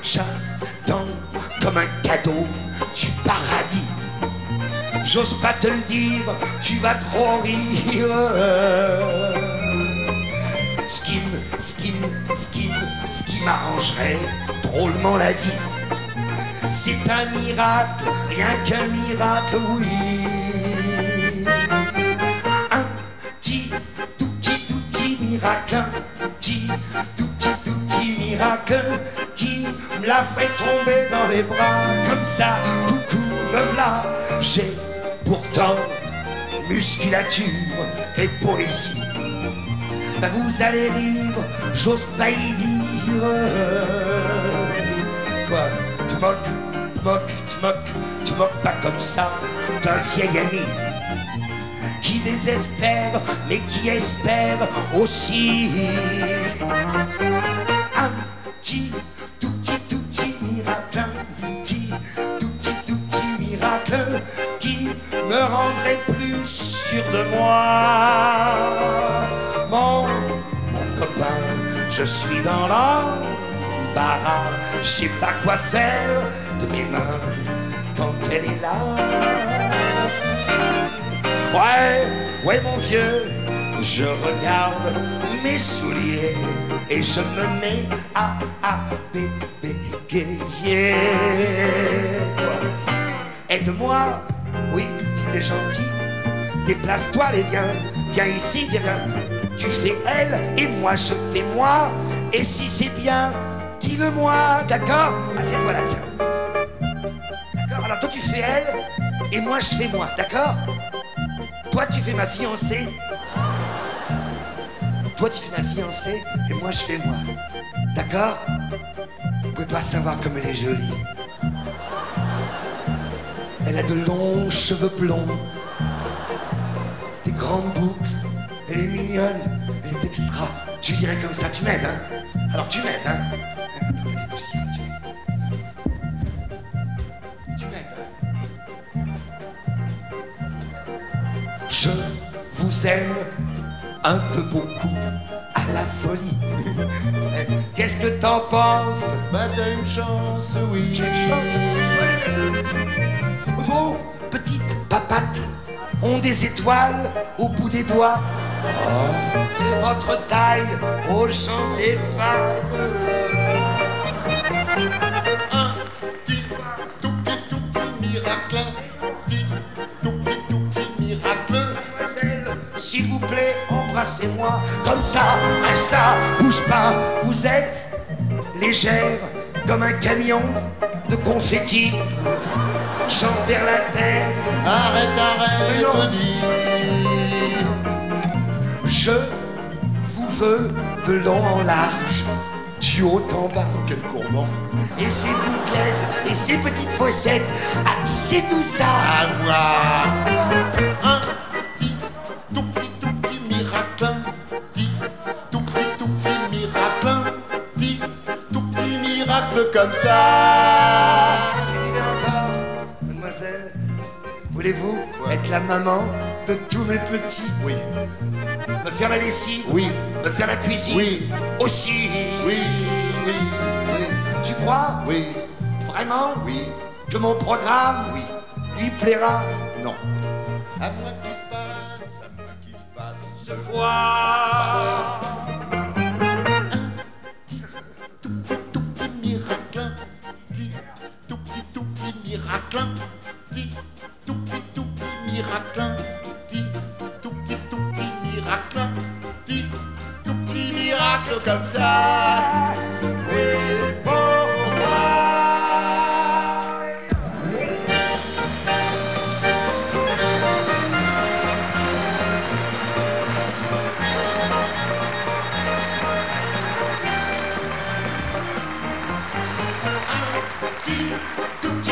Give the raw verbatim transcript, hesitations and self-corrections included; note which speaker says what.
Speaker 1: j'attends comme un cadeau du paradis. J'ose pas te le dire, tu vas trop rire. Ce qui me, ce qui me, ce qui me, ce qui m'arrangerait drôlement la vie, c'est un miracle, rien qu'un miracle, oui. Un petit, tout petit, tout petit miracle, un petit, tout petit, tout petit miracle qui me la ferait tomber dans les bras. Comme ça, coucou, me v'là, j'ai pourtant musculature et poésie. Ben vous allez rire, j'ose pas y dire. Quoi, tu moques, tu moques, tu moques, tu moques pas comme ça d'un vieil ami qui désespère, mais qui espère aussi. Un petit, tout petit, tout petit miracle, un petit, tout petit, tout petit miracle qui me rendrait plus sûr de moi. Mon, mon copain, je suis dans l'embarras, je sais pas quoi faire de mes mains quand elle est là. Ouais, ouais mon vieux, je regarde mes souliers et je me mets à, à bégayer. Aide-moi, oui, si t'es gentil, déplace-toi et viens, viens ici, viens, viens. Tu fais elle et moi je fais moi. Et si c'est bien, dis-le-moi, d'accord? Assieds-toi là, tiens. D'accord? Alors toi tu fais elle et moi je fais moi, d'accord? Toi tu fais ma fiancée. Toi tu fais ma fiancée et moi je fais moi. D'accord? Vous pouvez pas savoir comme elle est jolie. Elle a de longs cheveux blonds, des grandes boucles. Elle est mignonne, elle est extra. Je dirais comme ça, tu m'aides, hein? Alors tu m'aides, hein? Attends, t'as des poussières, tu m'aides. Tu m'aides, hein? Je vous aime un peu beaucoup à la folie. Qu'est-ce que t'en penses?
Speaker 2: Bah t'as une chance, oui.
Speaker 1: J'ai une chance. Vos petites papates ont des étoiles au bout des doigts. Oh. Votre taille au champ des failles.
Speaker 2: Un petit, tout petit, tout petit miracle. Petit, tout petit, tout petit miracle.
Speaker 1: Mademoiselle, s'il vous plaît, embrassez-moi. Comme ça, reste là, bouge pas. Vous êtes légère comme un camion de confetti. J'envers la tête.
Speaker 2: Arrête, arrête,
Speaker 1: non.
Speaker 2: dis.
Speaker 1: Je vous veux de long en large, du haut en bas.
Speaker 2: Quel gourmand.
Speaker 1: Et ces bouclettes et ces petites fossettes, à qui c'est tout ça?
Speaker 2: À moi. Un petit, tout petit, tout petit miracle. Petit, tout petit, tout petit miracle. Petit, tout petit miracle comme ça.
Speaker 1: Je dirais encore, mademoiselle, voulez-vous ouais. être la maman de tous mes petits?
Speaker 2: Oui.
Speaker 1: Me faire la lessive?
Speaker 2: Oui.
Speaker 1: Me faire la cuisine?
Speaker 2: Oui.
Speaker 1: Aussi?
Speaker 2: Oui. Oui. Oui.
Speaker 1: Tu crois?
Speaker 2: Oui.
Speaker 1: Vraiment?
Speaker 2: Oui.
Speaker 1: Que mon programme?
Speaker 2: Oui.
Speaker 1: Lui plaira?
Speaker 2: Non. À moi qui se passe, à moi qui se passe.
Speaker 1: Ce quoi?
Speaker 2: Tout petit, tout petit miracle. Petit, tout petit, tout petit miracle. Petit, tout petit, tout petit miracle. Petit, tout petit, tout petit miracle. Petit, tout petit miracle comme ça.
Speaker 1: Oui, pour moi.
Speaker 2: Petit, tout petit